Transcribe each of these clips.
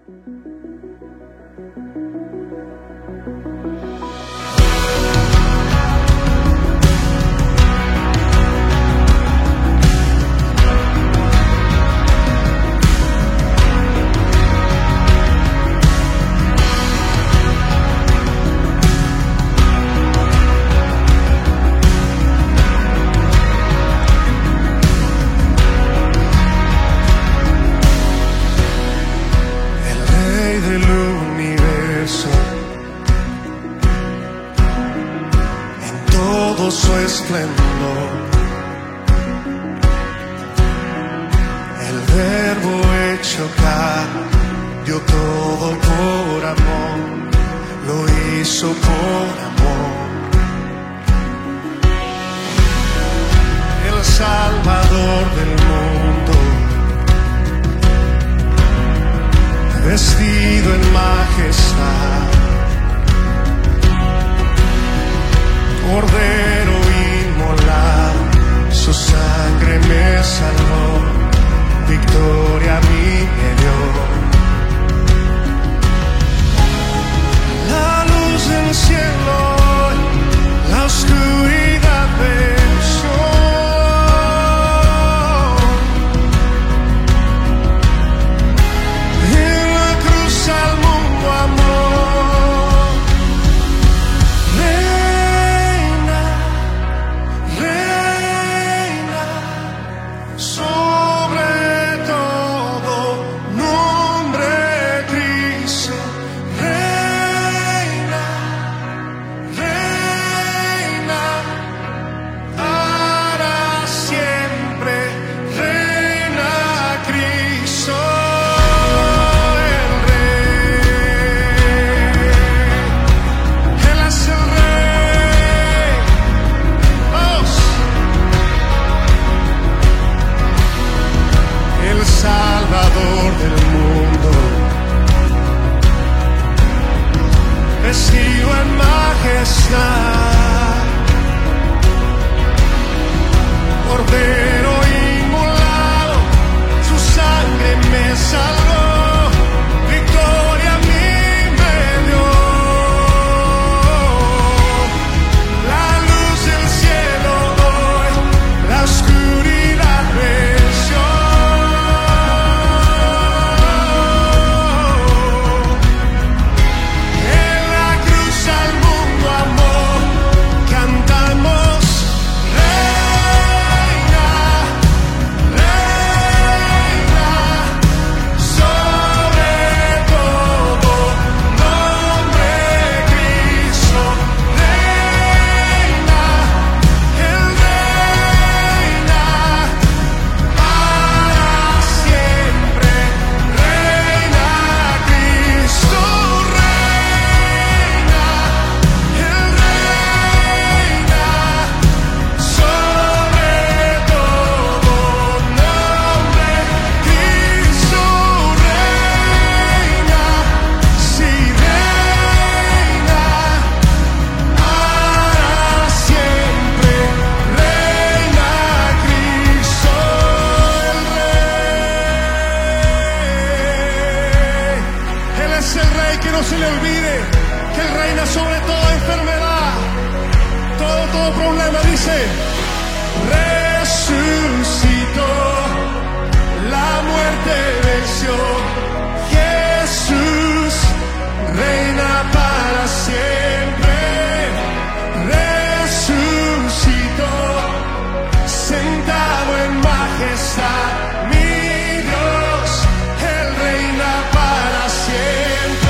Su esplendor, el Verbo hecho carne, dio todo por amor, lo hizo por amor. El Salvador del mundo, vestido en majestad, Cordero inmolado, su sangre me salvó, victoria a mí me dio. La luz del cielo, la oscuridad venció. En la cruz al mundo amó. Salvador del mundo, vestido en majestad, Cordero inmolado, su sangre me salvó, victoria a mí me dio. La luz del cielo hoy, la oscuridad venció. No se le olvide que Él reina sobre toda enfermedad, todo problema. Dice, resucitó, la muerte venció, Jesús reina para siempre. Resucitó, sentado en majestad, mi Dios, Él reina para siempre.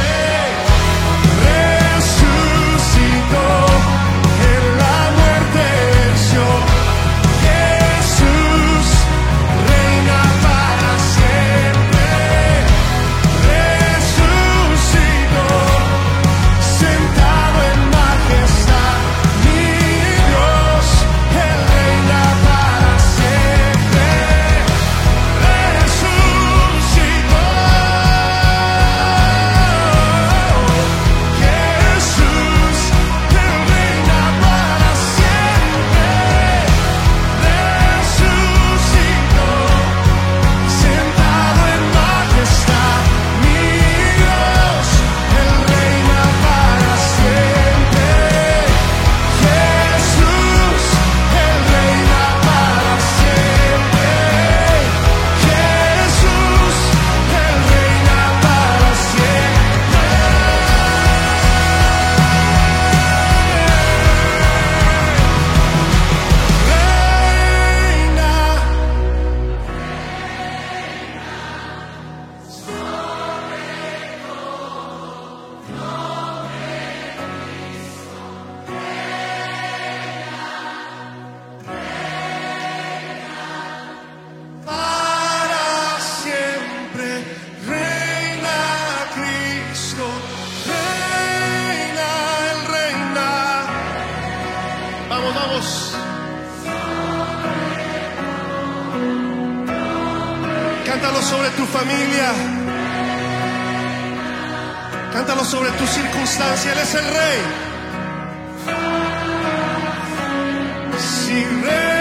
tu familia. Cántalo sobre tu circunstancia. Él es el Rey. Si Rey.